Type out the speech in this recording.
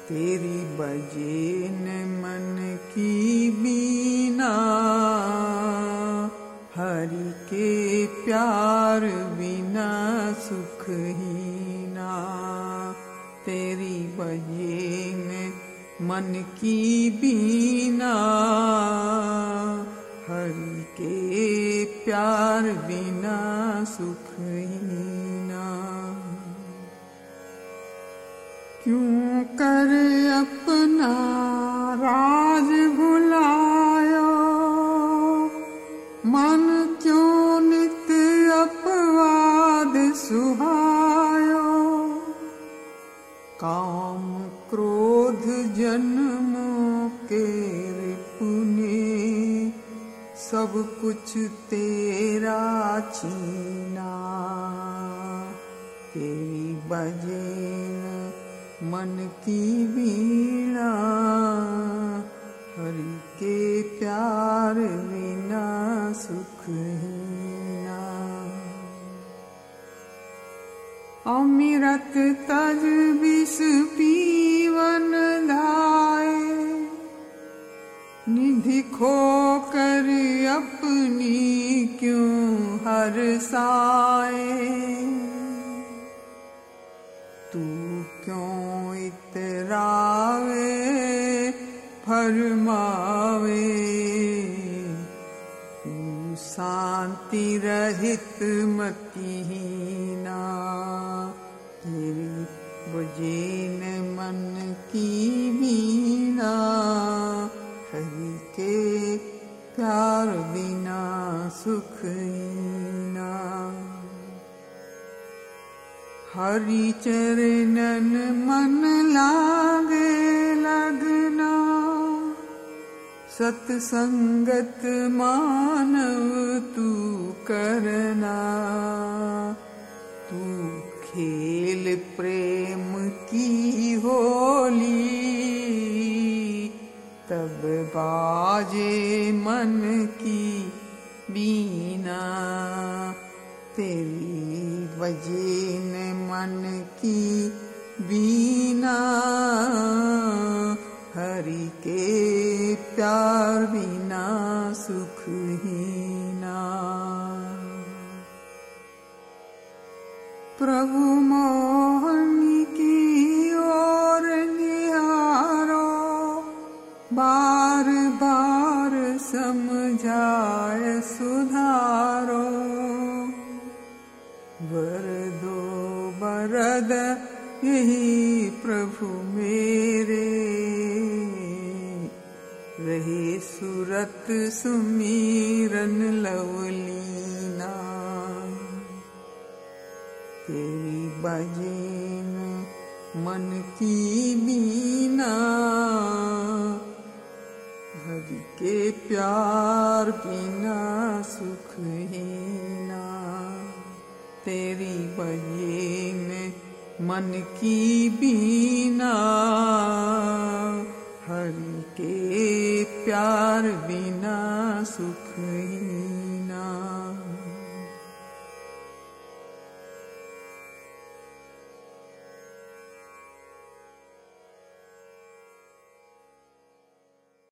तेरी बजे न मन की बीना, हरि के प्यार बिना सुख हीना। तेरी बजे न मन की बीना, हरि के प्यार बिना सुख हीना। क्यों कर अपना राज भुलायो, मन क्यों नित्य अपवाद सुहायो। काम क्रोध जन्मों के रिपुने, सब कुछ तेरा छीना। तेरी बजे मन की वीणा, हरि के प्यार बिना सुख हीना। अमृत तज विष पीवन धाये, निधि खो कर अपनी क्यों हरसाए। तू क्यों इतरावे फरमावे, तू शांति रहित मतिहीना। तेरी बजे न मन की बीना, हरि के प्यार बिना सुख हीना। हरि चरणन मन लागे लगना, सत्संगत मानव तू करना। तू खेल प्रेम की होली, तब बाजे मन की बीना। तेरी बजे न मन की बीना, हरि के प्यार बिना सुख हीना। प्रभु मोहन की ओर निहारो, बार बार समझाए सुधारो। वर दो बरद यही प्रभु मेरे, रहे सुरत सुमीरन लवलीना। तेरी बजे न मन की बीना, हरि के प्यार बिना सुख हीना। तेरी बजे में मन की बीना, हरि के प्यार बिना सुख हीना।